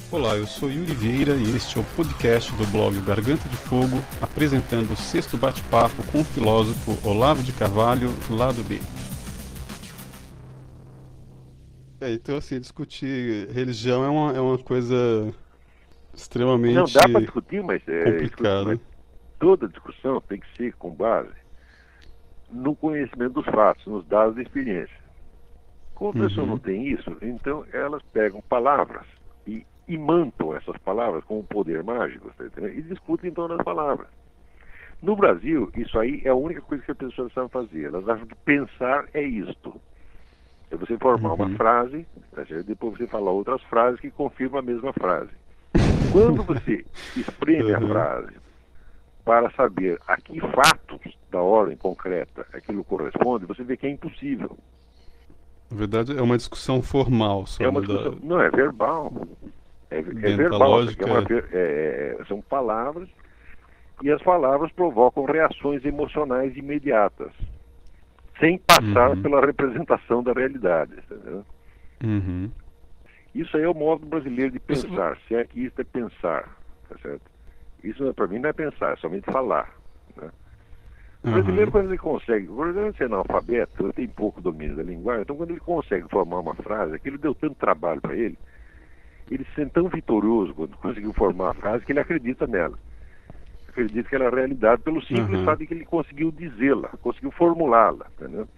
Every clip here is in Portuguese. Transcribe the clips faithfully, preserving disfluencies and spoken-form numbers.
Olá, eu sou Yuri Vieira e este é o podcast do blog Garganta de Fogo, apresentando o sexto bate-papo com o filósofo Olavo de Carvalho, lado B. É, então, assim, discutir religião é uma, é uma coisa Não dá para extremamente discutir, mas, é, escuta, mas complicada. toda discussão tem que ser com base no conhecimento dos fatos, nos dados da experiência. Como a pessoa não Uhum, tem isso, então elas pegam palavras e imantam essas palavras com um poder mágico, tá entendendo? E discutem em torno das palavras. No Brasil, isso aí é a única coisa que as pessoas sabem fazer. Elas acham que pensar é isto. É você formar uma uhum. frase, tá certo? Depois você falar outras frases que confirmam a mesma frase. Quando você espreme a Uhum. frase para saber a que fatos da ordem concreta aquilo corresponde, você vê que é impossível. Na verdade, é uma discussão formal É só, uma né, discussão. da, Não, é verbal. É, é dentro da verbal. Isso aqui é uma, lógica. ver- é, é, são palavras e as palavras provocam reações emocionais imediatas, sem passar Uhum, pela representação da realidade. Entendeu? uhum. Isso aí é o modo brasileiro de Você- pensar. Se é que isso é pensar, tá certo? Isso para mim não é pensar, é somente falar. Né? O brasileiro, Aham. quando ele consegue, o brasileiro é analfabeto, ele tem pouco domínio da linguagem, então quando ele consegue formar uma frase, aquilo deu tanto trabalho para ele, ele se sente tão vitorioso quando conseguiu formar a frase que ele acredita nela. Acredita que ela é realidade pelo simples Aham. fato de que ele conseguiu dizê-la, conseguiu formulá-la. Entendeu?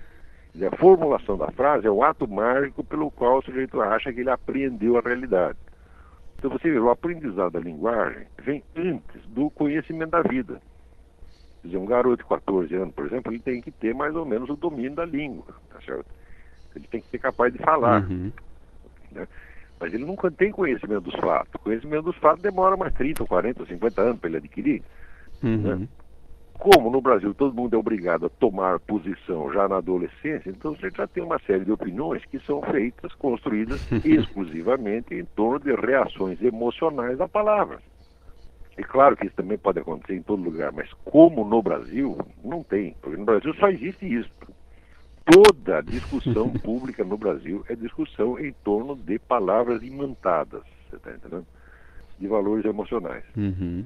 E a formulação da frase é o ato mágico pelo qual o sujeito acha que ele apreendeu a realidade. Então você vê, o aprendizado da linguagem vem antes do conhecimento da vida. Quer dizer, um garoto de quatorze anos, por exemplo, ele tem que ter mais ou menos o domínio da língua, tá certo? Ele tem que ser capaz de falar, Uhum. né? Mas ele nunca tem conhecimento dos fatos. O conhecimento dos fatos demora mais trinta, quarenta, cinquenta anos para ele adquirir, né? Uhum. Como no Brasil todo mundo é obrigado a tomar posição já na adolescência, então você já tem uma série de opiniões que são feitas, construídas exclusivamente em torno de reações emocionais à palavra. É claro que isso também pode acontecer em todo lugar, mas como no Brasil, não tem. Porque no Brasil só existe isso. Toda discussão pública no Brasil é discussão em torno de palavras imantadas, você está entendendo? De valores emocionais. Uhum.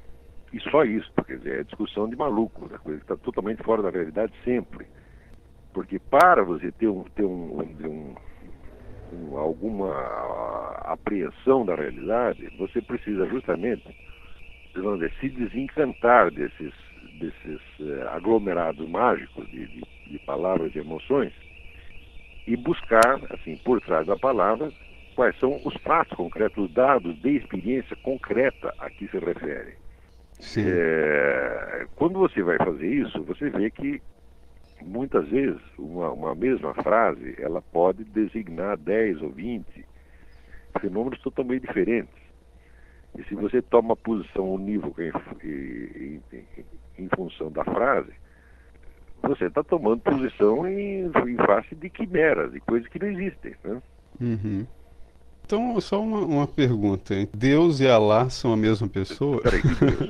E só isso, quer dizer, é discussão de maluco, né? Coisa que está totalmente fora da realidade sempre. Porque para você ter, um, ter um, um, um, alguma apreensão da realidade, você precisa justamente, vamos dizer, se desencantar desses, desses eh, aglomerados mágicos de, de, de palavras e emoções e buscar, assim, por trás da palavra, quais são os fatos concretos, os dados de experiência concreta a que se refere. Sim. É, quando você vai fazer isso, você vê que muitas vezes uma, uma mesma frase ela pode designar dez ou vinte fenômenos totalmente diferentes. E se você toma posição unívoca em, em, em, em função da frase, você está tomando posição em, em face de quimeras, de coisas que não existem. Né? Uhum. Então, só uma, uma pergunta, hein? Deus e Alá são a mesma pessoa? Espera aí, que Deus.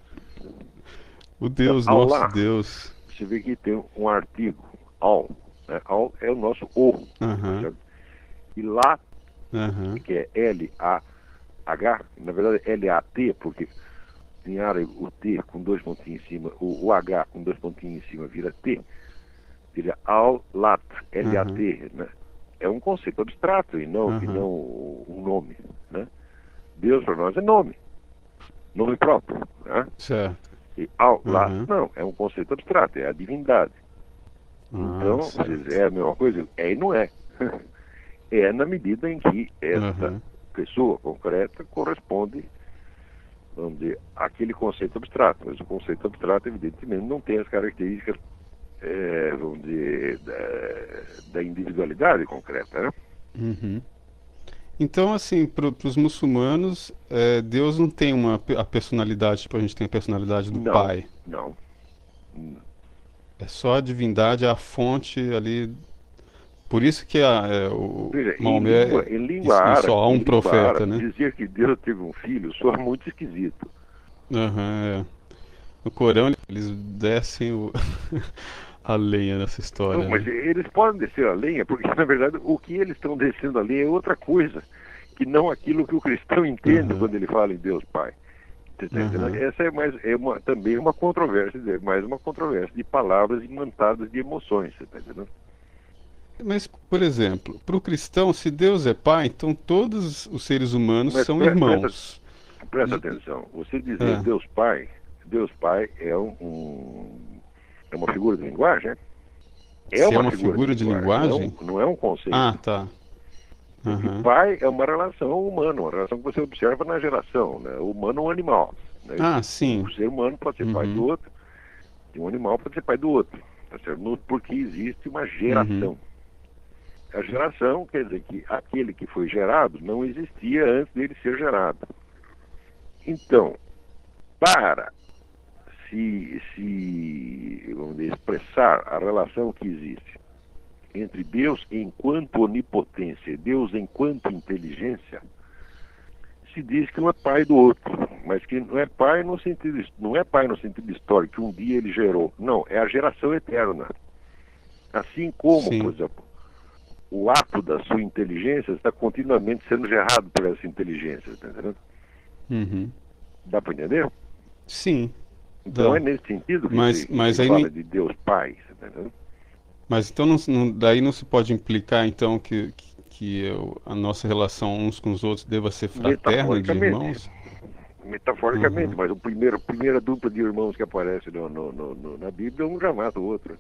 O Então, Deus, nosso Allah, Deus. você vê que tem um artigo, al. Né? Al é o nosso o. Tá Aham, certo? E lá, aham, que é L A H, na verdade é L A T, porque em árabe o T com dois pontinhos em cima, o, o H com dois pontinhos em cima vira T, vira al-lat, aham, L A T, né? É um conceito abstrato e não, e aham. não um nome, né? Deus para nós é nome, nome próprio, né? Certo. E al-lat Aham. não, é um conceito abstrato, é a divindade. Ah, Então, quer dizer, certo. é a mesma coisa? É e não é. É na medida em que esta Aham. pessoa concreta corresponde, vamos dizer, àquele conceito abstrato. Mas o conceito abstrato, evidentemente, não tem as características, é, vamos dizer, da, da individualidade concreta, né? Uhum. Então, assim, para os muçulmanos, é, Deus não tem uma pe- a personalidade, tipo a gente tem a personalidade do Não, Pai. não. É só a divindade, a fonte ali. Por isso que a, é, o Veja, em Maomé, língua, é- em e, língua e só árabe, há em um língua profeta, árabe, né? dizer que Deus teve um filho soa muito esquisito. Aham, é. No Corão eles descem o- a lenha nessa Não, história, mas né? eles podem descer a lenha, porque na verdade o que eles estão descendo ali é outra coisa. que não aquilo que o cristão entende Uhum. quando ele fala em Deus Pai. Você tá entendendo? Uhum. Essa é, mais, é uma, também uma controvérsia, é mais uma controvérsia de palavras imantadas de emoções, você está entendendo? Mas, por exemplo, para o cristão, se Deus é pai, então todos os seres humanos Mas são pre- presta, irmãos. presta J- atenção, você dizer Ah, Deus Pai, Deus Pai é um, um- é uma figura de linguagem, né? É se é uma uma figura de figura de linguagem, não é um, linguagem? não é um Ah, conceito. tá. Porque Aham. pai é uma relação humana, uma relação que você observa na geração, né? Humano ou animal. Né? Ah, Um sim. ser humano pode ser pai do Uhum. outro, e um animal pode ser pai do outro. Tá certo? No- Porque existe uma Uhum. geração. A geração quer dizer que aquele que foi gerado não existia antes dele ser gerado. Então, para se, se vamos dizer, expressar a relação que existe entre Deus enquanto onipotência e Deus enquanto inteligência, se diz que não é pai do outro, mas que não é pai no sentido, não é pai no sentido histórico, que um dia ele gerou. Não, é a geração eterna. Assim como, por Sim. exemplo, o ato da sua inteligência está continuamente sendo gerado por essa inteligência, tá entendendo? Uhum. Dá para entender? Sim, Então é dá. nesse sentido que Mas, se, que mas se aí, fala ni- de Deus Pai, tá entendendo? mas então não, não- daí não se pode implicar então que, que, que eu- a nossa relação uns com os outros deva ser fraterna de Metaforicamente, irmãos? metaforicamente, Uhum. mas o primeiro, a primeira dupla de irmãos que aparece no, no, no, no, na Bíblia, um já mata o outro.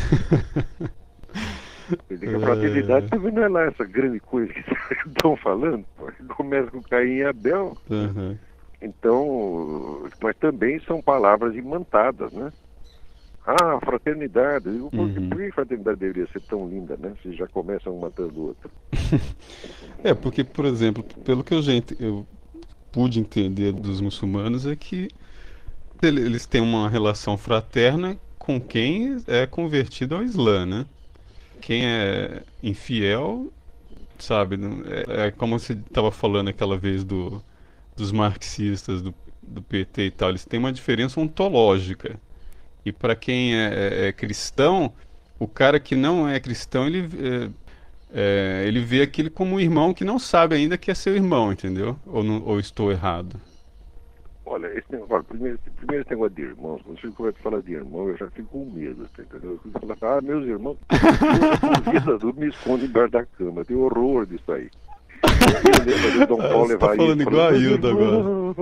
Quer dizer que a fraternidade É, também não é lá essa grande coisa que estão falando. Pô. Começa com Caim e Abel, né? uhum. Então, mas também são palavras imantadas, né? Ah, fraternidade. Eu digo, por, que, Uhum. por que fraternidade deveria ser tão linda, né? Se já começam um matando o outro. É, porque, por exemplo, pelo que eu, já ent- eu pude entender dos muçulmanos, é que ele- eles têm uma relação fraterna com quem é convertido ao Islã, né? Quem é infiel, sabe, não- é, é como você estava falando aquela vez do, dos marxistas, do, do P T e tal, eles têm uma diferença ontológica. E para quem é, é- é cristão, o cara que não é cristão, ele, é, é, ele vê aquele como um irmão que não sabe ainda que é seu irmão, entendeu? Ou, não- ou estou errado? Olha, esse negócio, primeiro, primeiro esse negócio de irmãos, quando você começa a falar de irmão, eu já fico com medo, tá entendeu? Eu fico falando, ah, meus irmãos, eu já por vida me escondo embaixo da cama, eu tenho horror disso aí. Eu lembro de Dom Ah, Paulo você tá levar isso, falando igual a meus Hilda agora. irmãos.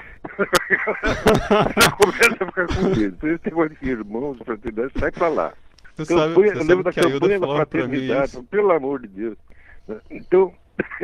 Começa a ficar com medo. Então, esse negócio de irmãos, fraternidade, sai pra lá. Você sabe, Campanha, você eu sabe lembro da que a Hilda campanha da falava pra mim fraternidade, isso. pelo amor de Deus. Então,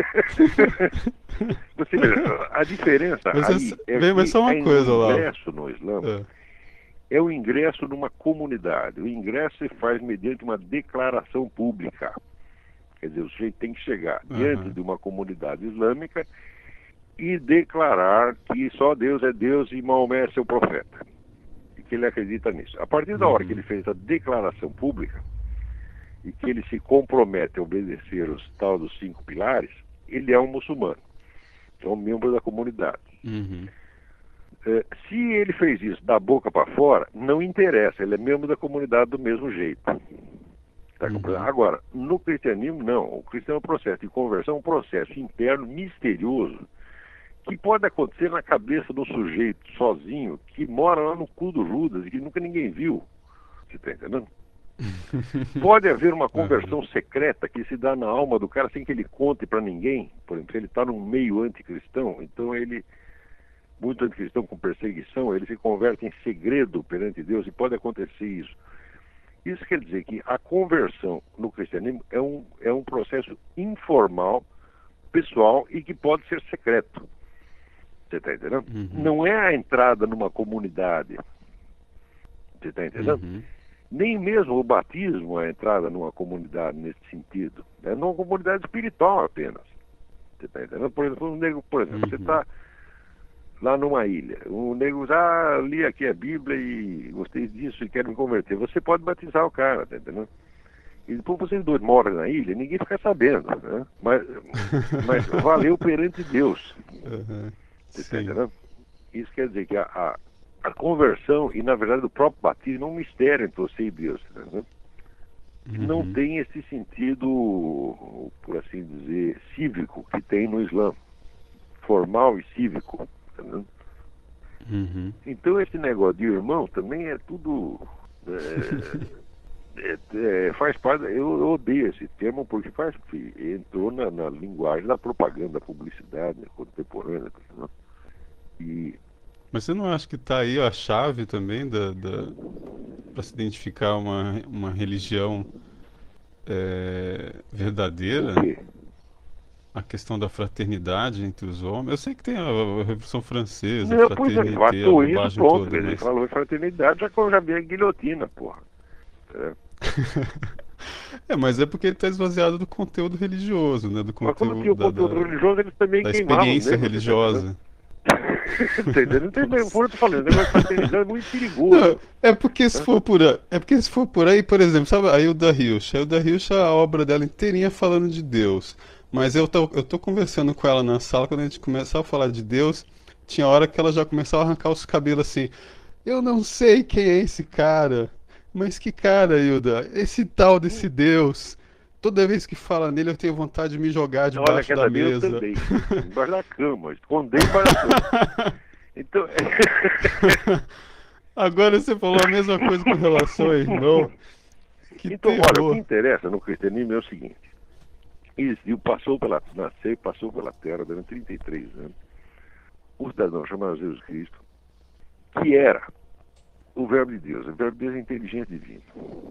você veja, a diferença Mas, aí essa, é bem, mas que só uma é coisa, o Olavo. ingresso no Islã É. é o ingresso numa comunidade. O ingresso se faz mediante uma declaração pública. Quer dizer, o sujeito tem que chegar diante Aham. de uma comunidade islâmica e declarar que só Deus é Deus e Maomé é seu profeta. E que ele acredita nisso. A partir da hora que Uhum. ele fez a declaração pública e que ele se compromete a obedecer os tal dos cinco pilares, ele é um muçulmano, é um membro da comunidade. Uhum. É, se ele fez isso da boca para fora, não interessa, ele é membro da comunidade do mesmo jeito. Tá Uhum. compreendendo? Agora, no cristianismo, não. O cristianismo é um processo de conversão, um processo interno misterioso que pode acontecer na cabeça do sujeito sozinho que mora lá no cu do Judas e que nunca ninguém viu. Você está entendendo? Pode haver uma conversão secreta que se dá na alma do cara sem que ele conte para ninguém. Por exemplo, se ele está num meio anticristão, então ele, muito anticristão com perseguição, ele se converte em segredo perante Deus e pode acontecer isso. Isso quer dizer que a conversão no cristianismo é um, é um processo informal, pessoal e que pode ser secreto. Você está entendendo? Uhum. Não é a entrada numa comunidade. Você está entendendo? Uhum. Nem mesmo o batismo é a entrada numa comunidade nesse sentido. É numa comunidade espiritual apenas. Você está entendendo? Por exemplo, um nego, por exemplo, Uhum. você está lá numa ilha. O nego diz, ah, li aqui a Bíblia e gostei disso e quero me converter. Você pode batizar o cara, tá entendendo? E depois vocês dois moram na ilha, ninguém fica sabendo, né? Mas, mas valeu perante Deus. Uhum. Você tá Sim. entendendo? Isso quer dizer que a, a, a conversão e, na verdade, o próprio batismo é um mistério entre você e Deus. Tá entendendo? Não Uhum. tem esse sentido, por assim assim dizer, cívico que tem no Islã, formal e cívico. Entendeu? Uhum. Então esse negócio de irmão também é tudo. É, é, é, faz parte. Eu, eu odeio esse termo porque faz, entrou na, na linguagem da propaganda, da publicidade, né, contemporânea. Né? E, Mas você não acha que tá aí a chave também da, da para se identificar uma, uma religião é, o verdadeira? quê? A questão da fraternidade entre os homens. Eu sei que tem a, a Revolução Francesa, a Não, pois é, fraternité, a fatou isso, bobagem pronto. toda, Quer dizer, mas. falou em fraternidade, já que eu já vi a guilhotina, porra. É. É, mas é porque ele está esvaziado do conteúdo religioso, né? Do Mas quando conteúdo tinha o da, conteúdo da, religioso, eles também da queimavam o experiência nego, você tá entendendo? religiosa. Entendeu? Não tem bem, Nossa. por eu tô falando, o negócio de fraternidade é muito perigoso. Não, é porque se Né? for por aí, é porque se for por aí, por exemplo, sabe a Hilda Hilst? A Hilda Hilst, a obra dela inteirinha falando de Deus. Mas eu tô, eu tô conversando com ela na sala, quando a gente começava a falar de Deus, tinha hora que ela já começava a arrancar os cabelos assim. Eu não sei quem é esse cara. Mas que cara, Hilda? Esse tal desse Deus. Toda vez que fala nele, eu tenho vontade de me jogar Olha, debaixo quer da saber, eu mesa. também. Embaixo da cama, esconder embaixo da cama. Então, Agora você falou a mesma coisa com relação ao irmão. Que então, olha, o que terror. interessa no cristianismo é o seguinte. Existiu, passou pela, nasceu e passou pela terra durante trinta e três anos. Um cidadão chamado Jesus Cristo, que era o verbo de Deus. O verbo de Deus é inteligência divina.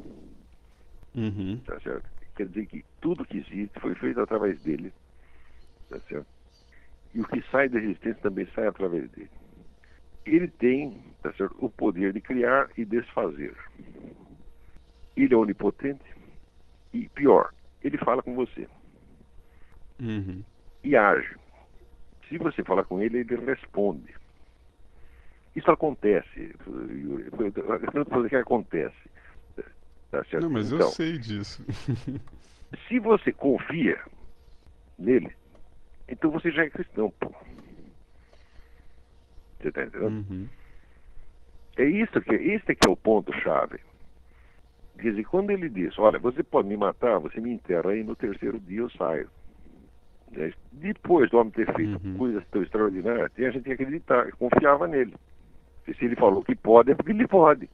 Uhum. Tá certo? Quer dizer que tudo que existe foi feito através dele. Tá certo? E o que sai da existência também sai através dele. Ele tem, tá certo, o poder de criar e desfazer. Ele é onipotente e, pior, ele fala com você. Uhum. E age. Se você falar com ele, ele responde. Isso acontece. Eu não estou dizendo que acontece. Tá certo? Não, mas eu Então, sei disso. se você confia nele, então você já é cristão, pô. Você está entendendo? Uhum. É isso que, esse é que é o ponto-chave. Quer dizer, quando ele diz, olha, você pode me matar, você me enterra aí, no terceiro dia eu saio. É, depois do homem ter feito Uhum. coisas tão extraordinárias, a gente tinha que acreditar, confiava nele. E se ele falou que pode, é porque ele pode.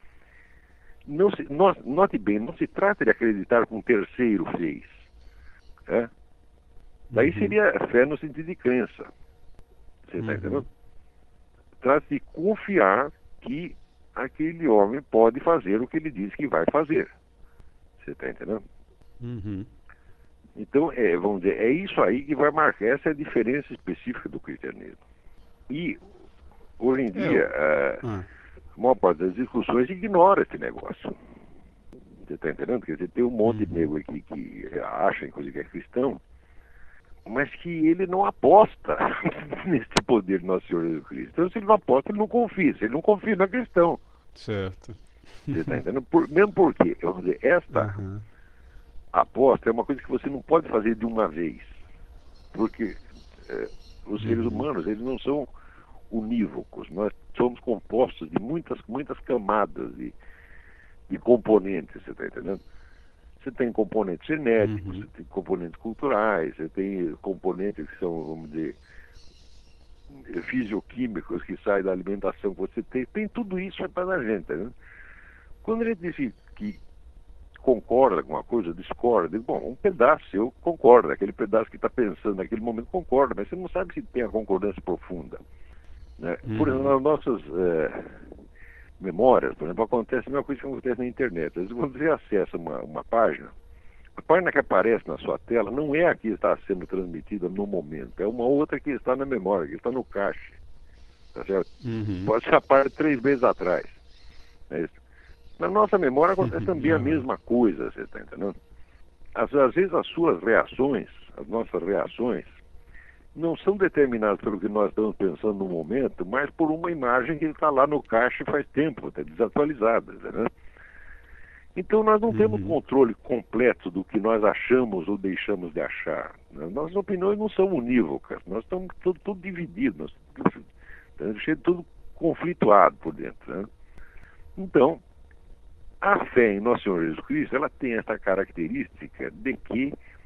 Não se, note bem, não se trata de acreditar que um terceiro fez. É? Daí Uhum. seria fé no sentido de crença. Você está Uhum. entendendo? Trata-se de confiar que aquele homem pode fazer o que ele diz que vai fazer. Você está entendendo? Uhum. Então, é, vamos dizer, é isso aí que vai marcar, essa é a diferença específica do cristianismo. E, hoje em É, dia, eu... a, ah. a maior parte das discussões ignora esse negócio. Você está entendendo? Quer dizer, tem um monte de Uhum. nego aqui que acha, inclusive, que é cristão, mas que ele não aposta nesse poder do nosso Senhor Jesus Cristo. Então, se ele não aposta, ele não confia. Se ele não confia, não é cristão. Certo. Você está entendendo? Por, mesmo porque, vamos dizer, esta Uhum. aposta é uma coisa que você não pode fazer de uma vez. Porque é, os seres Uhum. humanos, eles não são unívocos. Nós somos compostos de muitas, muitas camadas de, de componentes, você está entendendo? Você tem componentes genéticos, Uhum. você tem componentes culturais, você tem componentes que são, vamos dizer, fisioquímicos que saem da alimentação que você tem. Tem tudo isso é para a gente, né? Quando a gente diz que concorda com uma coisa, discorda, digo, bom, um pedaço eu concordo, aquele pedaço que está pensando naquele momento concorda, mas você não sabe se tem a concordância profunda. Né? Por exemplo, Uhum. nas nossas é, memórias, por exemplo, acontece a mesma coisa que acontece na internet. Às vezes, quando você acessa uma, uma página, a página que aparece na sua tela não é a que está sendo transmitida no momento, é uma outra que está na memória, que está no cache. Tá certo? Uhum. Pode ser a página três meses atrás. É isso. Na nossa memória acontece também a Uhum. mesma coisa, você está entendendo? Às, às vezes as suas reações, as nossas reações, não são determinadas pelo que nós estamos pensando no momento, mas por uma imagem que está lá no caixa faz tempo, está desatualizada. Né? Então nós não temos Uhum. controle completo do que nós achamos ou deixamos de achar. Né? Nossas opiniões não são unívocas, nós estamos tudo, tudo divididos, nós estamos tudo, tudo conflituado por dentro. Né? Então, a fé em Nosso Senhor Jesus Cristo, ela tem essa característica de que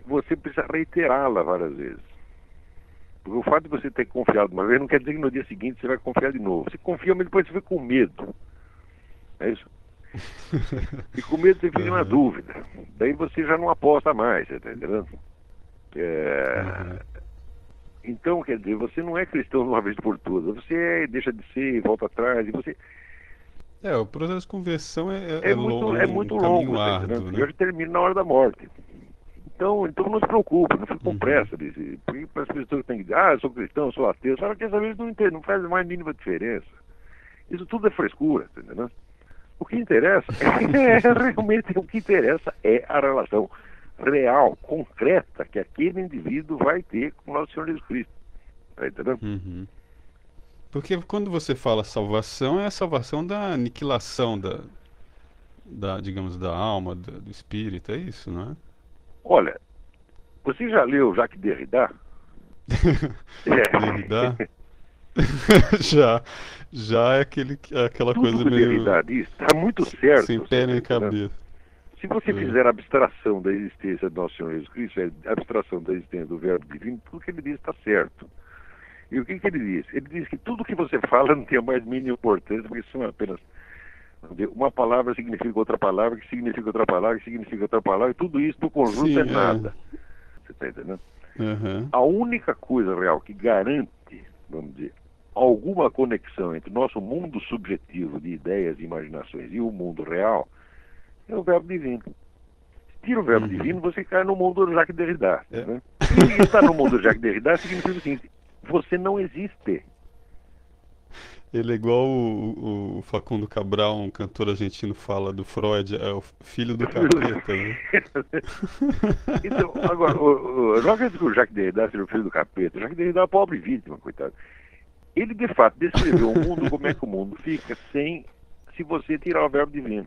você precisa reiterá-la várias vezes. Porque o fato de você ter confiado uma vez não quer dizer que no dia seguinte você vai confiar de novo. Você confia, mas depois você fica com medo. É isso? E com medo você fica na Aham, dúvida. Daí você já não aposta mais, você está entendendo? É... aham. Então, quer dizer, você não é cristão de uma vez por todas. Você é, deixa de ser, volta atrás, e você... É, o processo de conversão é, é, É é lo- é muito, é um muito caminho longo, tá entendendo? árduo, E né? hoje termina na hora da morte. Então, então não se preocupe, não fique com Uhum, pressa. Desse, porque para as pessoas têm que dizer, ah, eu sou cristão, eu sou ateu. Só que essa vez não, entende, não faz a mais mínima diferença. Isso tudo é frescura, tá entendendo? O que interessa é realmente o que interessa é a relação real, concreta, que aquele indivíduo vai ter com o nosso Senhor Jesus Cristo. Tá entendendo? uhum. Porque quando você fala salvação, é a salvação da aniquilação da, da, digamos, da alma, da- do espírito, é isso, não é? Olha, você já leu Jacques Derrida? Derrida? É. Já, já é aquele, é aquela Tudo coisa que o meio Derrida diz está muito sem certo, você pé tá nem entendendo? cabeça. Se você É. fizer a abstração da existência do nosso Senhor Jesus Cristo, é a abstração da existência do Verbo Divino, tudo que ele diz está certo. E o que, que ele diz? Ele diz que tudo que você fala não tem a mais mínima importância, porque são apenas vamos dizer, uma palavra significa outra palavra, que significa outra palavra, que significa outra palavra, e tudo isso no conjunto é Sim, é. nada. Você está entendendo? Aham. A única coisa real que garante, vamos dizer, alguma conexão entre o nosso mundo subjetivo de ideias e imaginações e o mundo real é o Verbo Divino. Tira o Verbo Uhum. Divino, você cai no mundo do Jacques Derrida. É. Né? E estar no mundo do Jacques Derrida significa o seguinte: você não existe. Ele é igual o, o Facundo Cabral, um cantor argentino, fala do Freud, é o filho do capeta, né? Então, agora, o, o, não acredito que o Jacques Derrida seja o filho do capeta. O Jacques Derrida é uma pobre vítima, coitado. Ele, de fato, descreveu o mundo, como é que o mundo fica, sem, se você tirar o Verbo Divino.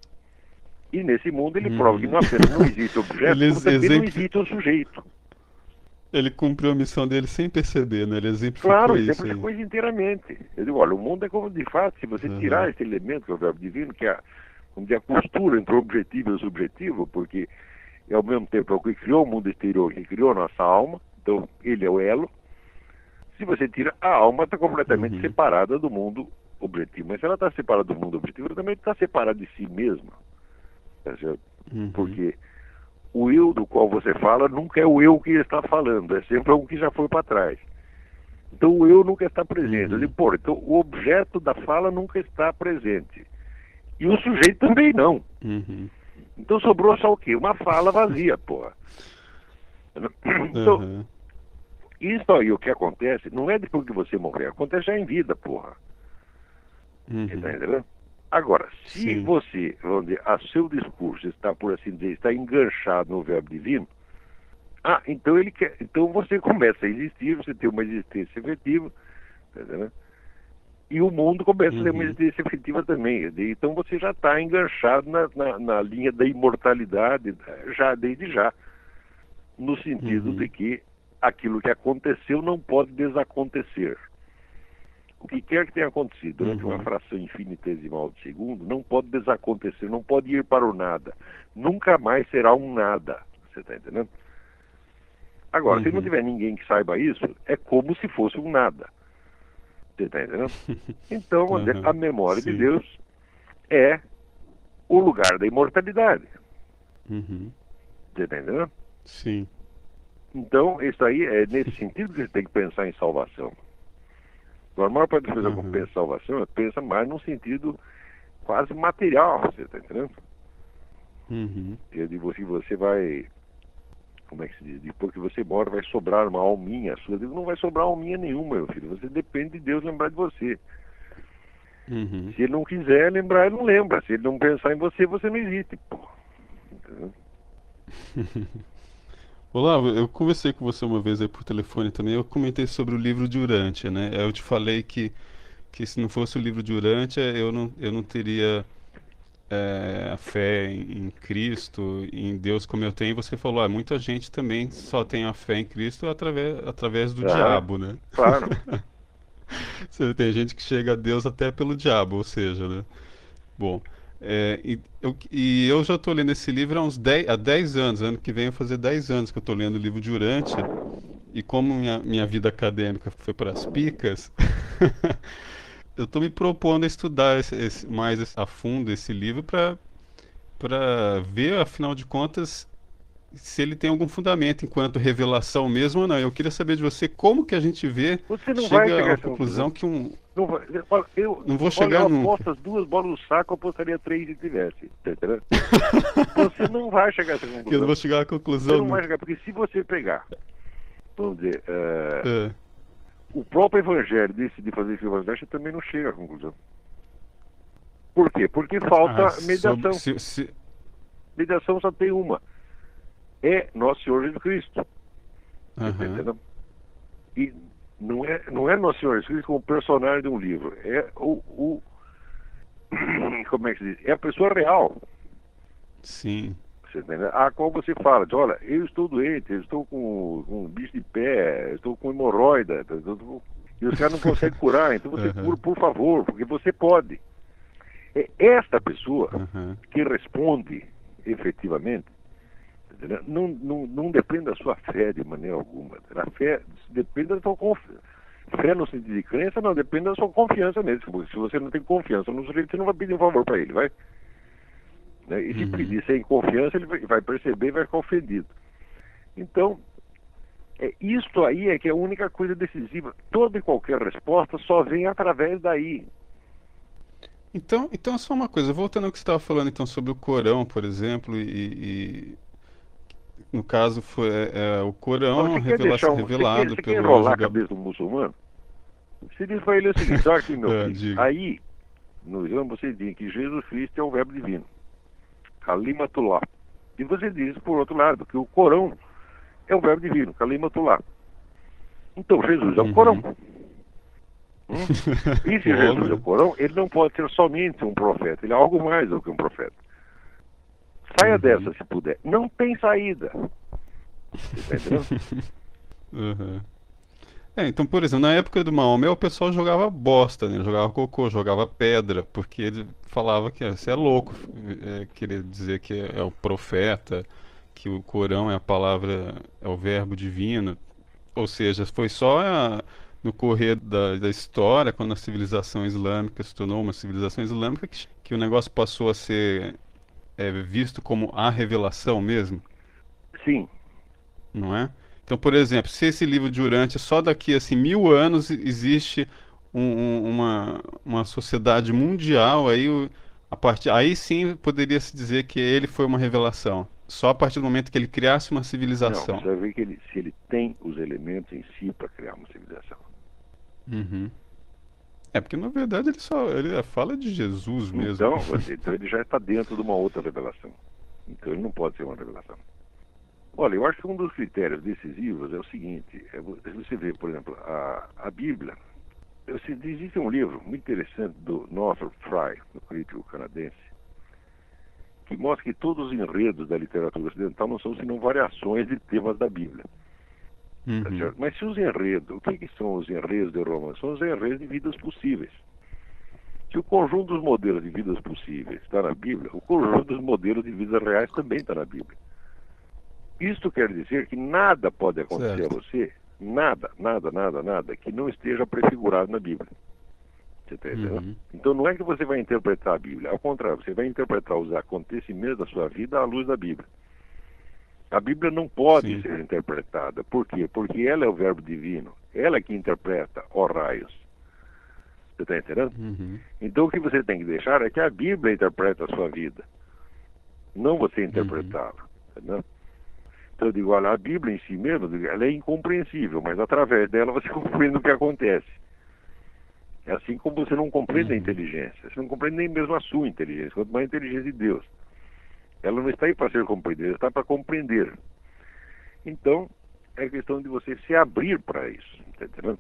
E nesse mundo ele prova que Uhum. não apenas não existe objeto, Ele como ex- também não exempli- existe o sujeito. ele cumpriu a missão dele sem perceber, né? Ele Claro, exemplificou ele isso aí. simplificou isso inteiramente. Eu digo, olha, o mundo é como de fato, se você Aham. tirar esse elemento, que é o Verbo Divino, que é a, vamos dizer, a costura entre o objetivo e o subjetivo, porque é ao mesmo tempo é o que criou o mundo exterior, que criou a nossa alma, então ele é o elo. Se você tira, a alma está completamente Uhum. separada do mundo objetivo. Mas se ela está separada do mundo objetivo, ela também está separada de si mesma. Tá certo? Uhum. Porque o eu do qual você fala nunca é o eu que está falando, é sempre algo que já foi para trás. Então o eu nunca está presente. Eu Uhum. digo, pô, então o objeto da fala nunca está presente. E o sujeito também não. Uhum. Então sobrou só o quê? Uma fala vazia, porra. Então, Aham. isso aí, o que acontece, não é depois que você morrer, acontece já em vida, porra. Você tá Uhum. entendendo? Agora, se Sim. você, vamos dizer, a seu discurso está, por assim dizer, está enganchado no Verbo Divino, ah, então ele quer, então você começa a existir, você tem uma existência efetiva, tá entendendo? E o mundo começa a ter uma Uhum. existência efetiva também. Então você já está enganchado na, na, na linha da imortalidade, já desde já, no sentido de Uhum. que aquilo que aconteceu não pode desacontecer. O que quer que tenha acontecido durante uma Uhum. fração infinitesimal de segundo não pode desacontecer, não pode ir para o nada. Nunca mais será um nada. Você está entendendo? Agora, se não Uhum. tiver ninguém que saiba isso, é como se fosse um nada. Você está entendendo? Então, vamos dizer, a Aham. memória de Sim. Deus é o lugar da imortalidade. Uhum. Você está entendendo? Sim. Então, isso aí é nesse sentido que você tem que pensar em salvação. Agora, a maior parte das pessoas que Aham. pensa em salvação, pensa mais num sentido quase material, você está entendendo? Uhum. Eu digo, se você vai, como é que se diz? Depois que você morre, vai sobrar uma alminha sua. Eu digo, não vai sobrar alminha nenhuma, meu filho. Você depende de Deus lembrar de você. Uhum. Se ele não quiser lembrar, ele não lembra. Se ele não pensar em você, você não existe. Pô. Entendeu? Olá, eu conversei com você uma vez aí por telefone também. Eu comentei sobre o livro de Urântia, né? Eu te falei que, que se não fosse o livro de Urântia, eu não, eu não teria eh, a fé em, em Cristo, em Deus como eu tenho. E você falou, ah, muita gente também só tem a fé em Cristo através, através do Aham, diabo, né? claro. Você tem gente que chega a Deus até pelo diabo, ou seja, né? Bom. É, e, eu, e eu já estou lendo esse livro há uns dez, há dez anos. Ano que vem vai fazer dez anos que eu estou lendo o livro de Urântia. E como minha, minha vida acadêmica foi para as picas, eu estou me propondo a estudar esse- esse- mais esse- a fundo esse livro para para ver, afinal de contas, se ele tem algum fundamento enquanto revelação mesmo ou não. Eu queria saber de você como que a gente vê, Você não vai chega chegar a à essa conclusão. conclusão que um. Não vai, olha, eu, Não vou olha, chegar eu nunca. aposto as duas bolas no saco, eu apostaria três se tivesse. Tá entendendo? Você não vai chegar a essa Que eu não conclusão. vou chegar à Você conclusão não vai nunca. chegar, porque se você pegar, vamos dizer, eh, É. o próprio evangelho decidir fazer filmes dessa também não chega à conclusão. Por quê? Porque Ah, falta sobre, mediação. se, se- Mediação só tem uma. É Nosso Senhor Jesus Cristo. Você tá Aham. entendendo? E não é, não é Nosso Senhor Jesus Cristo como personagem de um livro. É o, o como é que se diz? É a pessoa real. Sim. Você tá entendendo? A qual você fala, diz, olha, eu estou doente, eu estou com, com um bicho de pé, eu estou com hemorroida, eu estou- e os caras não conseguem curar, então você cura, Aham. por favor, porque você pode. É esta pessoa Aham. que responde efetivamente, entendeu? Não, não, não depende da sua fé de maneira alguma. A fé depende da sua confiança. Fé no sentido de crença não depende da sua confiança mesmo. Porque se você não tem confiança no sujeito, você não vai pedir um favor para ele, vai? Né? E se Uhum. pedir sem confiança, ele vai vai perceber e vai ficar ofendido. Então, é, isto aí é que é a única coisa decisiva. Toda e qualquer resposta só vem através daí. Então, então, só uma coisa, voltando ao que você estava falando então sobre o Corão, por exemplo, e, e, no caso foi é, é, o Olha, Corão você quer revela- deixar um, você quer, revelado você quer pelo enrolar anjo a Gabriel. cabeça do muçulmano? Você diz para ele o seguinte, olha aqui, meu Ah, filho, diga. aí, no Islã, você diz que Jesus Cristo é o verbo divino, Kalimatullah. E você diz, por outro lado, que o Corão é o verbo divino, Kalimatullah. Então, Jesus é o Corão. Uhum. Hum? E se Logo, Jesus é o né? Corão, ele não pode ser somente um profeta, ele é algo mais do que um profeta. Saia Uhum. dessa se puder. Não tem saída. Você tá entendendo? Uhum. É, então, por exemplo, na época do Maomé, o pessoal jogava bosta, né? Jogava cocô, jogava pedra, porque ele falava que ah, você é louco, é, querer dizer que é, é o profeta, que o Corão é a palavra, é o verbo divino. Ou seja, foi só a- no correr da, da história, quando a civilização islâmica se tornou uma civilização islâmica, que, que o negócio passou a ser é, visto como a revelação mesmo, Sim. não é? Então, por exemplo, se esse livro de Urântia só daqui assim mil anos existe um- um- uma, uma sociedade mundial, aí, o- a partir, aí sim poderia se dizer que ele foi uma revelação. Só a partir do momento que ele criasse uma Não, civilização. precisa ver que ele, se ele tem os elementos em si para criar uma civilização. Uhum. É, porque na verdade ele só ele fala de Jesus mesmo. Então, você- então ele já está dentro de uma outra revelação. Então ele não pode ser uma revelação. Olha, eu acho que um dos critérios decisivos é o seguinte, é vo- você vê, por exemplo, a, a Bíblia. Você- existe um livro muito interessante do Northrop Frye, um crítico canadense, que mostra que todos os enredos da literatura ocidental não são senão variações de temas da Bíblia. Tá Uhum. certo? Mas se os enredos, o que, que são os enredos de romance? São os enredos de vidas possíveis. Se o conjunto dos modelos de vidas possíveis está na Bíblia, o conjunto dos modelos de vidas reais também está na Bíblia. Isto quer dizer que nada pode acontecer Certo. a você, nada, nada, nada, nada, que não esteja prefigurado na Bíblia. Você está entendendo? Uhum. Então não é que você vai interpretar a Bíblia, ao contrário, você vai interpretar os acontecimentos da sua vida à luz da Bíblia. A Bíblia não pode Sim. ser interpretada. Por quê? Porque ela é o verbo divino. Ela é que interpreta, ó raios. Você está entendendo? Uhum. Então o que você tem que deixar é que a Bíblia interprete a sua vida. Não você interpretá-la. Entendeu? Então eu digo, olha, a Bíblia em si mesma, ela é incompreensível, mas através dela você compreende o que acontece. É assim como você não compreende a Uhum. inteligência. Você não compreende nem mesmo a sua inteligência, quanto mais a inteligência de Deus. Ela não está aí para ser compreendida, ela está para compreender. Então, é questão de você se abrir para isso, tá entendendo?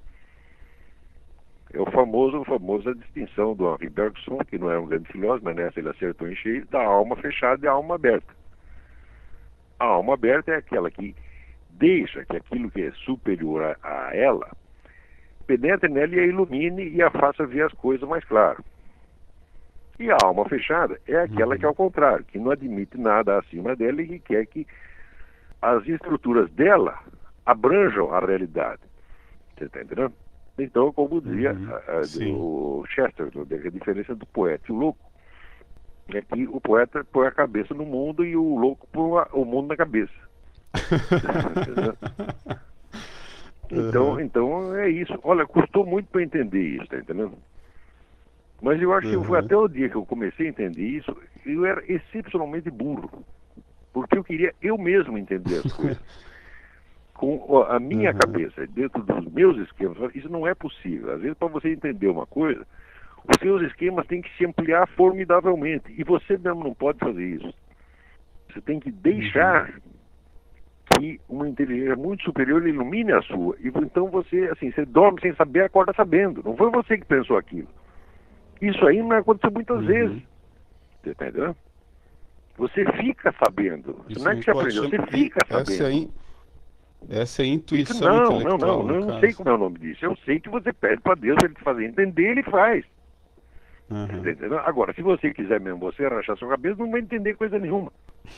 É o famoso, a famosa distinção do Henri Bergson, que não é um grande filósofo, mas nessa ele acertou em cheio, da alma fechada e a alma aberta. A alma aberta é aquela que deixa que aquilo que é superior a, a ela penetre nela e a ilumine e a faça ver as coisas mais claro. E a alma fechada é aquela que é ao contrário, que não admite nada acima dela e que quer que as estruturas dela abranjam a realidade. Você está entendendo? Então, como dizia Uhum. a, a, Sim. o Chesterton, a diferença do poeta e o louco é que o poeta põe a cabeça no mundo e o louco põe a- o mundo na cabeça. Entendeu? Então, Aham, então é isso. Olha, custou muito para entender isso, tá entendendo? Mas eu acho que foi aham, até o dia que eu comecei a entender isso, eu era excepcionalmente burro. Porque eu queria eu mesmo entender as coisas. Com ó, a minha aham. cabeça, dentro dos meus esquemas, isso não é possível. Às vezes, para você entender uma coisa, os seus esquemas têm que se ampliar formidavelmente. E você mesmo não pode fazer isso. Você tem que Uhum. deixar que uma inteligência muito superior ilumine a sua. E então você, assim, você dorme sem saber, acorda sabendo. Não foi você que pensou aquilo. Isso aí não aconteceu muitas vezes. Uhum. Você tá entendendo? Você fica sabendo. Isso Não a é que gente você pode aprendeu, chamar. você fica Essa é a, sabendo. in- essa é a Isso intuição não, não, intelectual, não, no eu não sei caso. como é o nome disso. Eu sei que você pede para Deus ele te fazer entender, ele faz. Você tá Aham. entendendo? Agora, se você quiser mesmo você rachar sua cabeça, não vai entender coisa nenhuma.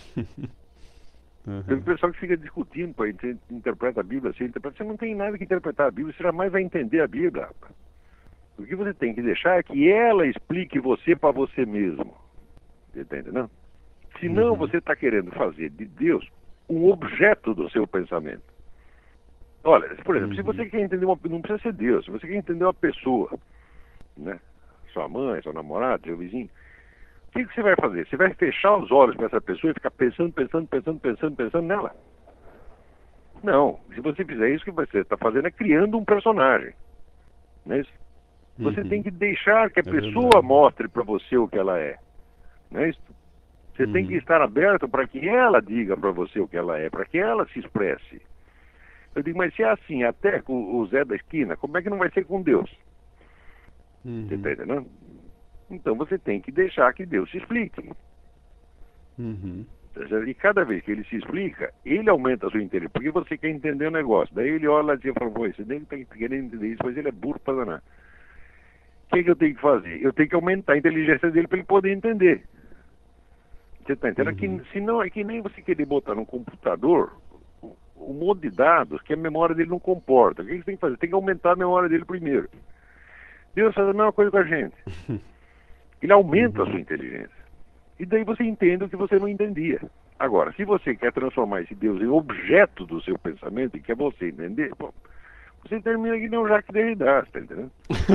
Tem o Aham. pessoal que fica discutindo, pô, inter- interpreta a Bíblia assim, interpreta. Você não tem nada que interpretar a Bíblia, você jamais vai entender a Bíblia, rapaz. O que você tem que deixar é que ela explique você para você mesmo. Você tá entendendo? Senão Uhum. você está querendo fazer de Deus um objeto do seu pensamento. Olha, por exemplo, se Uhum. você quer entender uma, não precisa ser Deus, se você quer entender uma pessoa, né? Sua mãe, seu namorado, seu vizinho, o que, que você vai fazer? Você vai fechar os olhos para essa pessoa e ficar pensando, pensando, pensando, pensando, pensando nela? Não. Se você fizer isso, o que você está fazendo é criando um personagem. Não é isso? Você tem Uhum. que deixar que a É pessoa verdade. mostre para você o que ela é. Não é isso? Você tem que Uhum. estar aberto para que ela diga para você o que ela é, para que ela se expresse. Eu digo, mas se é assim até com o Zé da esquina, como é que não vai ser com Deus? Você está Uhum. entendendo? Então você tem que deixar que Deus se explique. Uhum. E cada vez que ele se explica, ele aumenta a sua inteligência, porque você quer entender o negócio. Daí ele olha lá e fala, pô, esse nego está querendo entender isso, mas ele é burro para danar. O que, que eu tenho que fazer? Eu tenho que aumentar a inteligência dele para ele poder entender. Você está entendendo? Que, Uhum. senão é que nem você querer botar num computador um monte de dados que a memória dele não comporta. O que você tem que fazer? Tem que aumentar a memória dele primeiro. Deus faz a mesma coisa com a gente. Ele aumenta a Uhum. sua inteligência. E daí você entende o que você não entendia. Agora, se você quer transformar esse Deus em objeto do seu pensamento e quer você entender, bom, você termina que nem um Jacques Derrida, tá entendendo?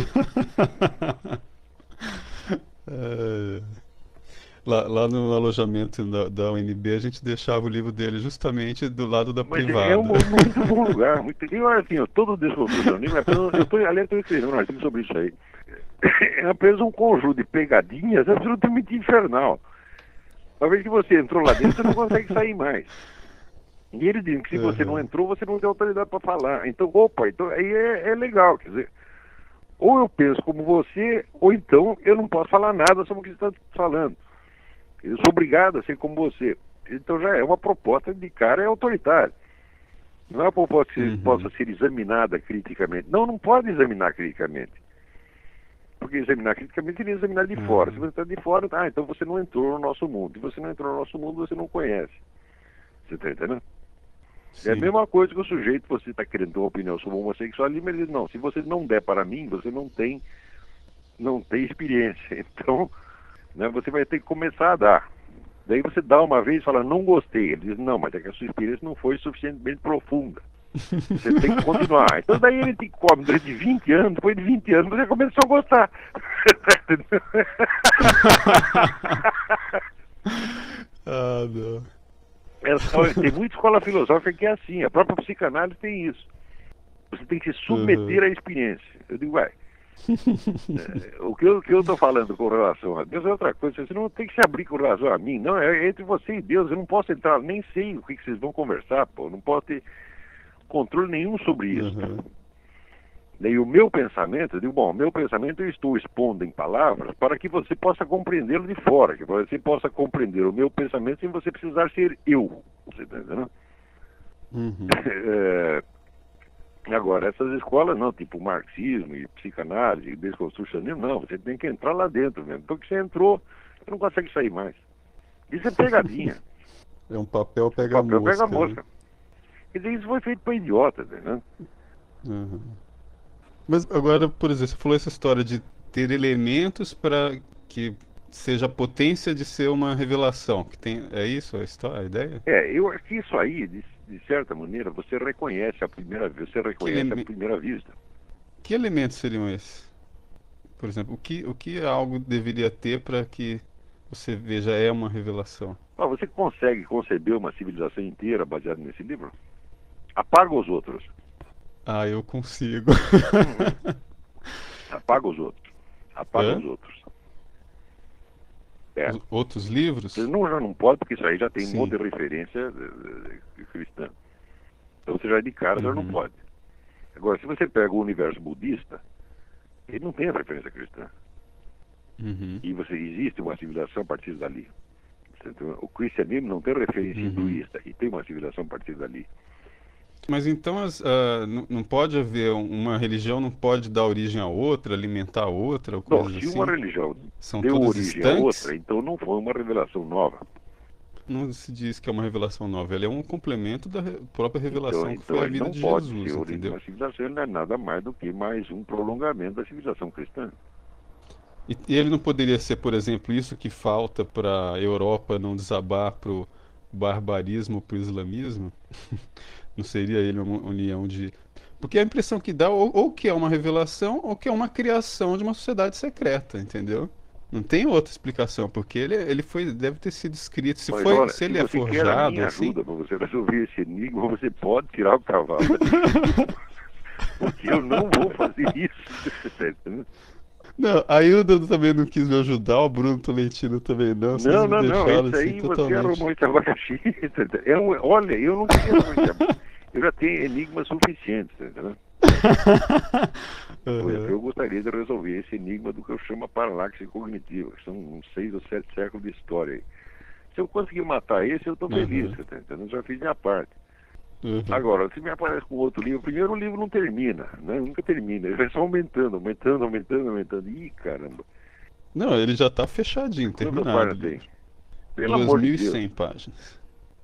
É, lá, lá no alojamento da, da U N B, a gente deixava o livro dele justamente do lado da Mas é um privada. muito bom lugar. Muito... E olha assim, eu, todo desconfio do livro, eu estou, aliás, estou escrevendo um artigo sobre isso aí. É apenas um conjunto de pegadinhas absolutamente infernal. Uma vez que você entrou lá dentro, você não consegue sair mais. E ele diz que se você não Aham. entrou, você não tem autoridade para falar. Então, opa, então aí é, é legal. Quer dizer, ou eu penso como você, ou então eu não posso falar nada sobre o que você está falando. Eu sou obrigado a ser como você. Então já é uma proposta de cara é autoritária. Não é uma proposta que possa Uhum. ser examinada criticamente. Não, não pode examinar criticamente. Porque examinar criticamente seria examinar de fora. Se Aham. você está de fora, ah, então você não entrou no nosso mundo. Se você não entrou no nosso mundo, você não conhece. Você está entendendo? É a Sim. mesma coisa que o sujeito, você está querendo ter uma opinião sobre o homossexualismo, ele diz, não, se você não der para mim, você não tem, não tem experiência. Então, né, você vai ter que começar a dar. Daí você dá uma vez e fala, não gostei. Ele diz, não, mas é que a sua experiência não foi suficientemente profunda. Você tem que continuar. Então daí ele te come durante vinte anos, depois de vinte anos você começou a gostar. Ah, não. É só, tem muita escola filosófica que é assim, a própria psicanálise tem isso. Você tem que se submeter Uhum. à experiência. Eu digo, ué, é, o que eu que eu estou falando com relação a Deus é outra coisa. Você não tem que se abrir com relação a mim, não, é entre você e Deus. Eu não posso entrar, nem sei o que, que vocês vão conversar, pô. Eu não posso ter controle nenhum sobre isso. Uhum. Daí o meu pensamento, eu digo, bom, o meu pensamento eu estou expondo em palavras para que você possa compreendê-lo de fora, que você possa compreender o meu pensamento sem você precisar ser eu. Você está entendendo? Uhum. É, Agora, essas escolas não, tipo marxismo e psicanálise e desconstrucionismo, não, você tem que entrar lá dentro mesmo. Porque você entrou, você não consegue sair mais. Isso é pegadinha. É um papel O pega papel pega a mosca, né? mosca. Quer dizer, isso foi feito para idiotas, né? Uhum. Mas agora, por exemplo, você falou essa história de ter elementos para que seja a potência de ser uma revelação. Que tem, é isso a história, a ideia? É, eu acho que isso aí, de, de certa maneira, você reconhece a primeira vez, você Que, reconhece à eleme- primeira vista. que elementos seriam esses? Por exemplo, o que, o que algo deveria ter para que você veja é uma revelação? Ah, você consegue conceber uma civilização inteira baseada nesse livro? Apaga os outros. Ah, eu consigo. Uhum. Apaga os outros. Apaga Hã? os outros. É. Os outros Você livros? não, já não pode, porque isso aí já tem um Sim. monte de referência eh, eh, cristã. Então você já de cara já não Uhum. pode. Agora, se você pega o universo budista, ele não tem a referência cristã. Uhum. E você existe uma civilização a partir dali. Então, o cristianismo não tem referência Uhum. hinduísta e tem uma civilização a partir dali. Mas então as, ah, não, não pode haver um- uma religião, não pode dar origem a outra, alimentar a outra, ou Bom, coisas se uma assim? religião São deu todas origem a outra, estanques? então não foi uma revelação nova. Não se diz que é uma revelação nova, ela é um complemento da re- própria Então, revelação que foi então a ele vida não de pode ser Jesus, a origem de entendeu? uma civilização, ele não é nada mais do que mais um prolongamento da civilização cristã. E, e ele não poderia ser, por exemplo, isso que falta para a Europa não desabar para o barbarismo, para o islamismo? Não seria ele uma união de. Porque a impressão que dá, ou, ou que é uma revelação, ou que é uma criação de uma sociedade secreta, entendeu? Não tem outra explicação, porque ele, ele foi, deve ter sido escrito. Se Mas foi, olha, se se ele é você quer a forjado minha assim. ajuda para você resolver esse enigma, você pode tirar o cavalo da chuva, porque eu não vou fazer isso. Tá entendendo? Não, a Hilda também não quis me ajudar, o Bruno Tolentino também não, vocês Não, me não, não, deixaram isso assim aí você totalmente. arrumou esse abacaxi. tá entendendo? É um, olha, eu não queria arrumar. Eu já tenho enigmas suficientes, tá entendendo? Por exemplo, Aham, eu gostaria de resolver esse enigma do que eu chamo paralaxe cognitiva, que são uns seis ou sete séculos de história aí. Se eu conseguir matar esse, eu estou feliz, aham, você tá entendendo? Eu já fiz minha parte. aham. Agora, se me aparece com outro livro, primeiro o livro não termina, né? Nunca termina, ele vai só aumentando, aumentando, aumentando, aumentando. Ih, caramba, Não, ele já tá fechadinho, quantas terminado o páginas tem? livro. Pelo Duas amor de mil e Deus. cem páginas.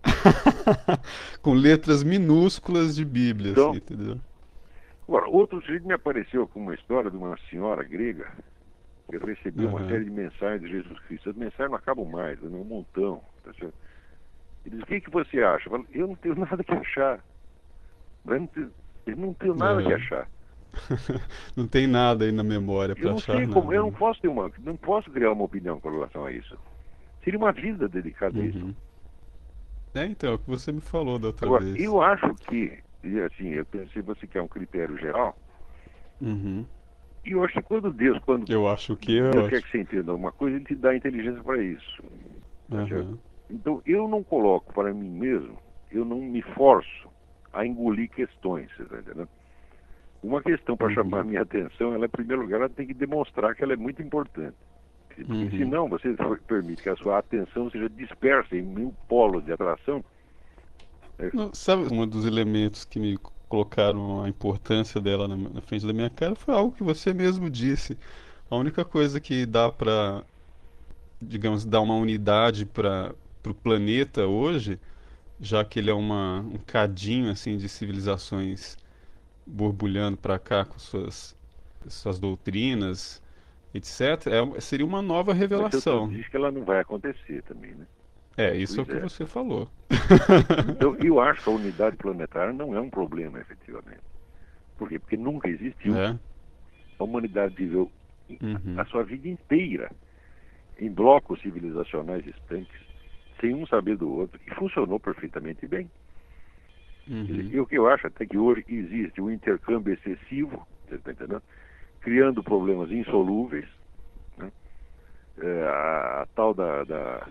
Com letras minúsculas de Bíblia, assim, Então, entendeu? agora, outro sujeito me apareceu com uma história de uma senhora grega que recebeu uma Aham. série de mensagens de Jesus Cristo. As mensagens não acabam mais, né? Um montão. Tá certo? Ele diz, o que, que você acha? Eu falo, eu não tenho nada que achar. Eu não tenho, eu não tenho nada que Aham. achar. Não tem nada aí na memória Eu pra não achar sei como, nada, eu não né? posso ter uma, não posso criar uma opinião com relação a isso. Seria uma vida dedicada a isso. Uhum. É, então, é o que você me falou da outra Agora, vez. eu acho que, e assim, eu pensei, você quer um critério geral, Uhum. e eu acho que quando Deus, quando Eu acho que é Deus quer ótimo. que você entenda uma coisa, ele te dá inteligência para isso. Tá certo? Aham. Então, eu não coloco para mim mesmo, eu não me forço a engolir questões, você tá entendendo? Uma questão para Uhum. chamar a minha atenção, ela, em primeiro lugar, ela tem que demonstrar que ela é muito importante. Porque Uhum. senão você permite que a sua atenção seja dispersa em mil polos de atração. É, Não, sabe, um dos elementos que me colocaram a importância dela na, na frente da minha cara foi algo que você mesmo disse. A única coisa que dá pra, digamos, dar uma unidade para o planeta hoje, já que ele é uma, um cadinho assim de civilizações borbulhando para cá com suas, suas doutrinas, etcétera, é, seria uma nova mas eu tô, revelação. diz que ela não vai acontecer também, né? É, isso é o Pois que é. você falou. Então, eu acho que a unidade planetária não é um problema, efetivamente. Por quê? Porque nunca existiu. É? A humanidade viveu Uhum. a sua vida inteira em blocos civilizacionais estanques, sem um saber do outro, e funcionou perfeitamente bem. Quer dizer, Uhum. o que eu acho até que hoje existe um intercâmbio excessivo, você está entendendo? Criando problemas insolúveis, né? É, a, a tal da, da,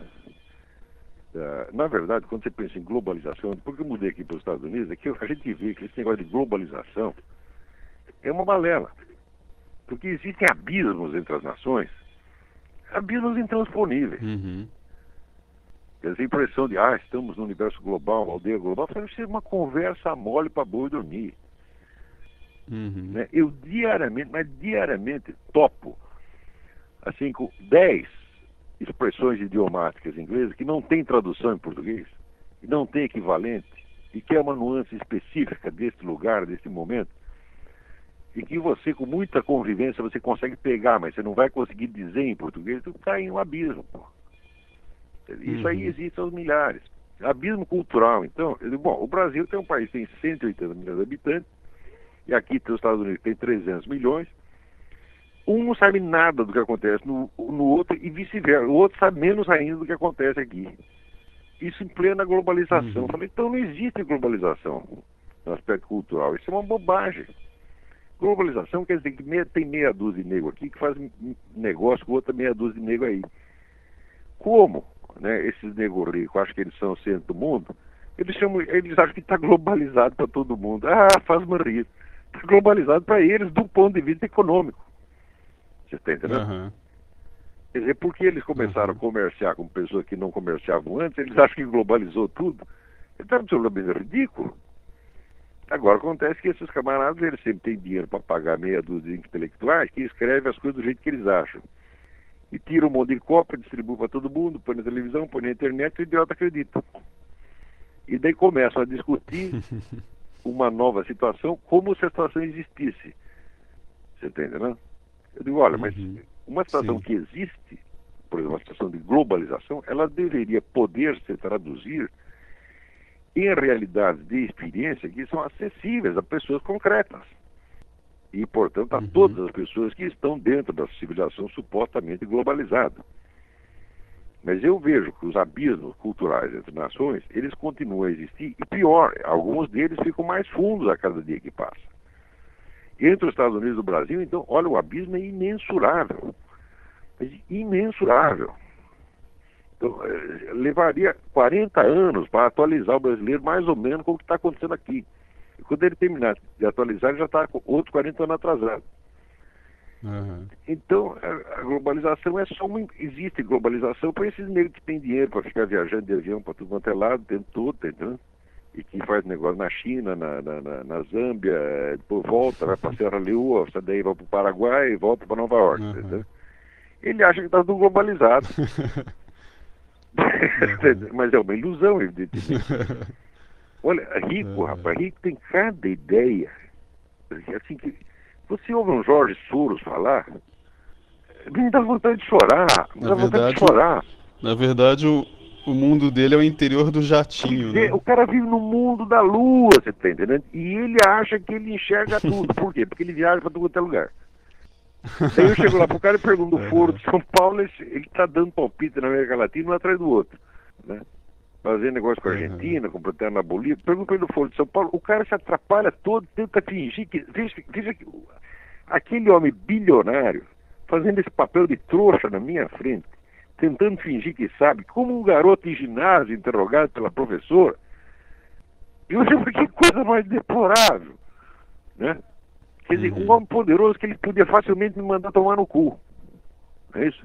da- Na verdade, quando você pensa em globalização, depois que eu mudei aqui para os Estados Unidos, é que a gente vê que esse negócio de globalização é uma balela. Porque existem abismos entre as nações, abismos intransponíveis. Uhum. Essa impressão de, ah, estamos no universo global, aldeia global, isso é uma conversa mole para boi dormir. Uhum. Né? Eu diariamente, mas diariamente, topo, assim, com dez expressões idiomáticas inglesas que não tem tradução em português, e não tem equivalente, e que é uma nuance específica deste lugar, deste momento, e que você, com muita convivência, você consegue pegar, mas você não vai conseguir dizer em português, tu cai em um abismo. Pô. Isso aí Uhum. existe aos milhares. Abismo cultural. Então, eu digo, bom, o Brasil tem um país que tem cento e oitenta milhões de habitantes, e aqui tem os Estados Unidos que tem trezentos milhões. Um não sabe nada do que acontece no, no outro e vice-versa. O outro sabe menos ainda do que acontece aqui. Isso em plena globalização. Uhum. Eu falei, então não existe globalização no aspecto cultural. Isso é uma bobagem. Globalização quer dizer que meia, tem meia dúzia de nego aqui que faz negócio com outra meia dúzia de nego aí. Como, né, esses negros ricos, acho que eles são o centro do mundo, eles, chamam, eles acham que está globalizado para todo mundo. Ah, faz-me rir. Está globalizado para eles do ponto de vista econômico. Você está entendendo? Aham. Quer dizer, porque eles começaram a Aham. comerciar com pessoas que não comerciavam antes, eles acham que globalizou tudo. Então é absolutamente ridículo. Agora acontece que esses camaradas, eles sempre têm dinheiro para pagar meia dúzia de intelectuais que escrevem as coisas do jeito que eles acham. E tira um monte de cópia, distribui para todo mundo, põe na televisão, põe na internet e o idiota acredita. E daí começam a discutir uma nova situação como se a situação existisse. Você está entendendo? Eu digo, olha, mas Uhum. uma situação Sim. que existe, por exemplo, uma situação de globalização, ela deveria poder se traduzir em realidades de experiência que são acessíveis a pessoas concretas. E, portanto, a Uhum. todas as pessoas que estão dentro da civilização supostamente globalizada. Mas eu vejo que os abismos culturais entre nações, eles continuam a existir, e pior, alguns deles ficam mais fundos a cada dia que passa. Entre os Estados Unidos e o Brasil, então, olha, o abismo é imensurável. Mas imensurável. Então, eh, levaria quarenta anos para atualizar o brasileiro mais ou menos com o que está acontecendo aqui. E quando ele terminar de atualizar, ele já está com outros quarenta anos atrasado. Aham. Então, a, a globalização é só uma... Existe globalização para esses negros que têm dinheiro para ficar viajando de avião para tudo quanto é lado, o tempo todo, entendeu? E que faz negócio na China, na, na, na, na Zâmbia, depois volta, vai para Serra Leoa, daí vai para o Paraguai e volta para Nova York, Aham. entendeu? Ele acha que está tudo globalizado. Aham. Mas é uma ilusão, evidentemente. Olha, rico, Aham. rapaz, rico tem cada ideia. Assim que você ouve um Jorge Soros falar, me dá vontade de chorar, me Na dá vontade de verdade, o, chorar. na verdade, o, o mundo dele é o interior do jatinho, Pois é, né? o cara vive no mundo da lua, você tá entendendo? E ele acha que ele enxerga tudo. Por quê? Porque ele viaja para todo quanto é lugar. Daí eu chego lá pro cara e pergunto do Foro Aham. de São Paulo, ele, ele tá dando palpite na América Latina um atrás do outro, né? Fazendo negócio com a Aham. Argentina, com a na Bolívia. Pergunto para ele do Foro de São Paulo, o cara se atrapalha todo, tenta fingir que... Veja, veja que aquele homem bilionário fazendo esse papel de trouxa na minha frente, tentando fingir que sabe, como um garoto em ginásio interrogado pela professora. Eu digo, que coisa mais deplorável, né? Quer dizer, um Uhum. homem poderoso que ele podia facilmente me mandar tomar no cu. Não é isso?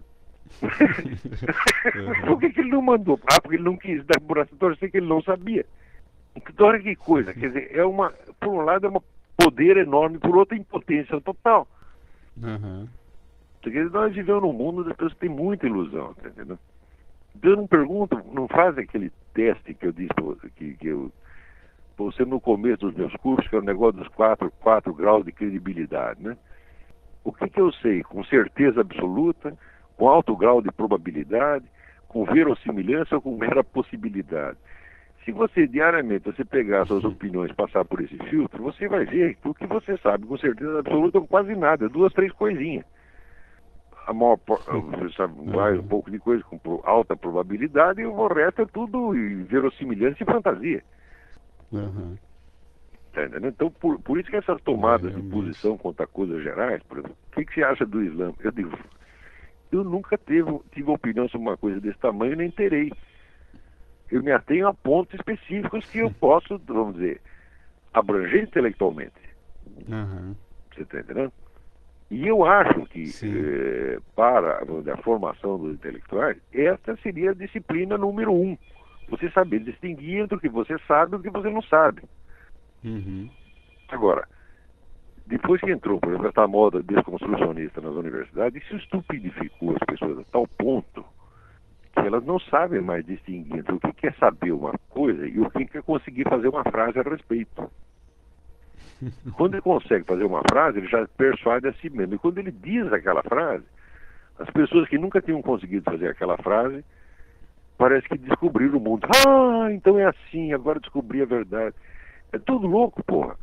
Por que, que ele não mandou? Ah, porque ele não quis dar braço a torcer, que ele não sabia. Então, olha que coisa. Quer dizer, é uma, por um lado é um poder enorme, por outro impotência total. Aham. Porque nós vivemos num mundo das pessoas que têm muita ilusão, tá entendendo? Então eu não pergunto, não faz aquele teste que eu disse que, que eu você no começo dos meus cursos, que é o negócio dos quatro, quatro graus de credibilidade, né? O que, que eu sei com certeza absoluta, com alto grau de probabilidade, com verossimilhança ou com mera possibilidade? Se você diariamente você pegar suas opiniões, passar por esse filtro, você vai ver que o que você sabe com certeza absoluta é quase nada, duas, três coisinhas. A maior, você sabe, mais um Aham. pouco de coisa com alta probabilidade e o resto é tudo verossimilhança e fantasia. Aham. Tá entendendo? Então, por, por isso que essas É, tomadas de realmente. posição contra coisas gerais, por exemplo, o que, que você acha do Islã? Eu digo, eu nunca teve, tive opinião sobre uma coisa desse tamanho e nem terei. Eu me atenho a pontos específicos que eu posso, vamos dizer, abranger intelectualmente. Aham. Você está entendendo? E eu acho que, Sim. eh, para vamos dizer, a formação dos intelectuais, esta seria a disciplina número um. Você saber distinguir entre o que você sabe e o que você não sabe. Uhum. Agora, Depois que entrou, por exemplo, essa moda desconstrucionista nas universidades, isso estupidificou as pessoas a tal ponto que elas não sabem mais distinguir entre o que é saber uma coisa e o que é conseguir fazer uma frase a respeito. Quando ele consegue fazer uma frase, ele já persuade a si mesmo. E quando ele diz aquela frase, as pessoas que nunca tinham conseguido fazer aquela frase, parece que descobriram o mundo. Ah, então é assim, agora descobri a verdade. É tudo louco, porra.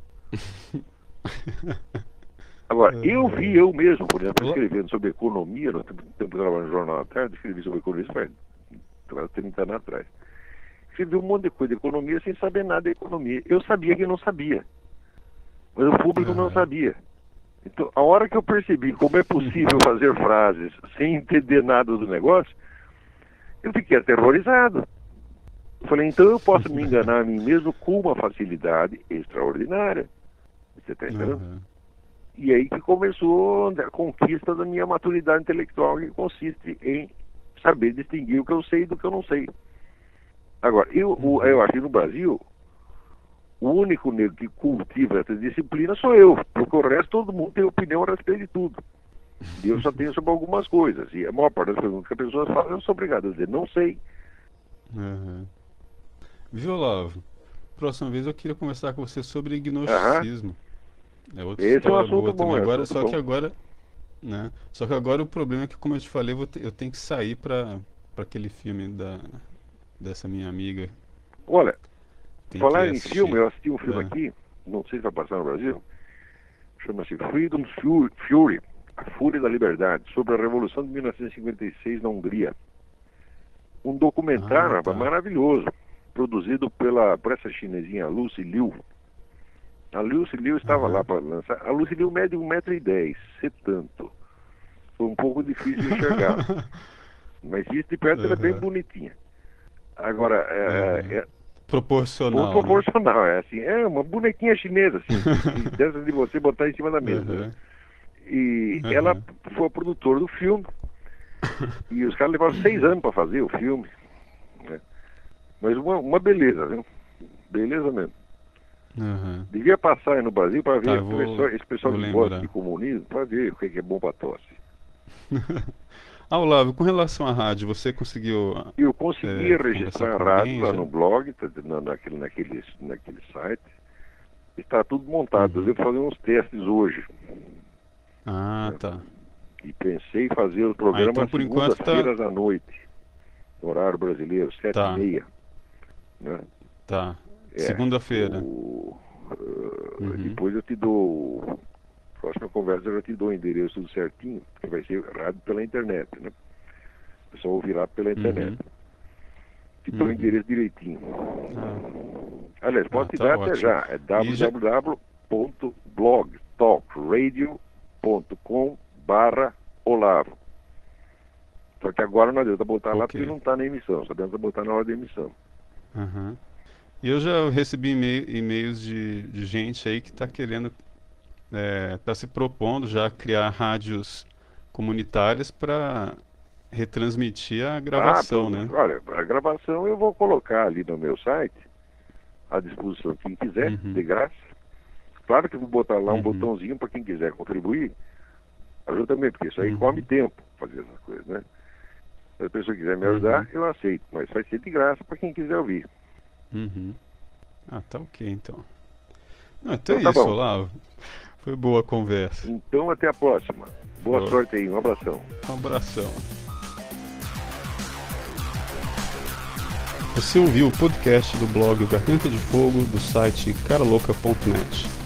Agora, eu vi eu mesmo, por exemplo, escrevendo sobre economia, no tempo que eu trabalhava no Jornal da Tarde, escrevi sobre economia, isso faz trinta anos atrás. Escrevi um monte de coisa de economia sem saber nada de economia. Eu sabia que não sabia, mas o público uhum. não sabia. Então, a hora que eu percebi como é possível fazer frases sem entender nada do negócio, eu fiquei aterrorizado. Falei, então eu posso me enganar a mim mesmo com uma facilidade extraordinária. Você está entendendo? Uhum. E aí que começou a conquista da minha maturidade intelectual, que consiste em saber distinguir o que eu sei do que eu não sei. Agora, eu, uhum. eu acho que no Brasil, o único negro que cultiva essa disciplina sou eu, porque o resto todo mundo tem opinião a respeito de tudo. E eu só tenho sobre algumas coisas. E a maior parte das perguntas que as pessoas fazem, eu sou obrigado a dizer, não sei. Uhum. Viu, Olavo? Próxima vez eu queria conversar com você sobre gnosticismo. Uhum. É outra Esse é um assunto boa bom. Também. É agora, assunto só bom. que agora, né? Só que agora o problema é que, como eu te falei, eu, vou ter, eu tenho que sair para para aquele filme da dessa minha amiga. Olha, Tem falar que em assistir. filme, eu assisti um filme É. aqui, não sei se vai passar no Brasil, chama-se Freedom Fury, Fury, A Fúria da Liberdade, sobre a Revolução de mil novecentos e cinquenta e seis na Hungria. Um documentário Ah, tá. maravilhoso, produzido pela, por essa chinesinha Lucy Liu. A Lucy Liu estava Uhum. lá para lançar. A Lucy Liu mede um metro e dez, se tanto. Foi um pouco difícil de enxergar. Mas isso de perto ela é bem Uhum. bonitinha. Agora, é, Uhum. é, Proporcional. Por proporcional, né? É assim, é uma bonequinha chinesa, assim, dessas de você botar em cima da mesa. Uhum. Né? E Uhum. ela foi a produtora do filme. E os caras levaram seis anos para fazer o filme. Né? Mas uma, uma beleza, viu? Beleza mesmo. Uhum. Devia passar aí no Brasil para ver Tá, eu vou- pessoal, esse pessoal vou que lembrar. gosta de comunismo, para ver o que é bom para tosse. Ah, Olavo, com relação à rádio, você conseguiu Eu consegui é, registrar conversar a com rádio alguém lá já? no blog, tá, na, naquele, naquele, naquele site. Está tudo montado. Uhum. Eu devo fazer uns testes hoje. Ah, tá. E pensei em fazer o programa Ah, então, por enquanto, tá- segundas-feiras à noite, no horário brasileiro, sete Tá. e meia. Né? Tá. É, Segunda-feira. o- uh, Uhum. Depois eu te dou. Próxima conversa eu já te dou o endereço tudo certinho, porque vai ser rádio pela internet, né? O pessoal ouvirá pela internet. Uhum. Te dou o Uhum. endereço direitinho. Ah. Aliás, pode Ah, te tá dar até ótimo. já. É E já- w w w ponto blog talk radio ponto com barra Olavo. Só que agora não adianta botar lá Ok. porque não está na emissão, só adianta botar na hora da emissão. Aham. E eu já recebi e-mail- e-mails de, de gente aí que está querendo, está se propondo já a criar rádios comunitárias para retransmitir a gravação, ah, né? Olha, a gravação eu vou colocar ali no meu site, à disposição de quem quiser, Uhum. de graça. Claro que eu vou botar lá um Uhum. botãozinho para quem quiser contribuir. Ajuda também, porque isso aí Uhum. come tempo fazer essas coisas, né? Se a pessoa quiser me ajudar, Uhum. eu aceito, mas vai ser de graça para quem quiser ouvir. Uhum. Ah, tá ok, então. Não, então Então é tá isso, bom. Olavo. Foi boa a conversa. Então até a próxima. Boa Boa. sorte aí, um abração. Um abração. Você ouviu o podcast do blog Garganta de Fogo do site cara louca ponto net.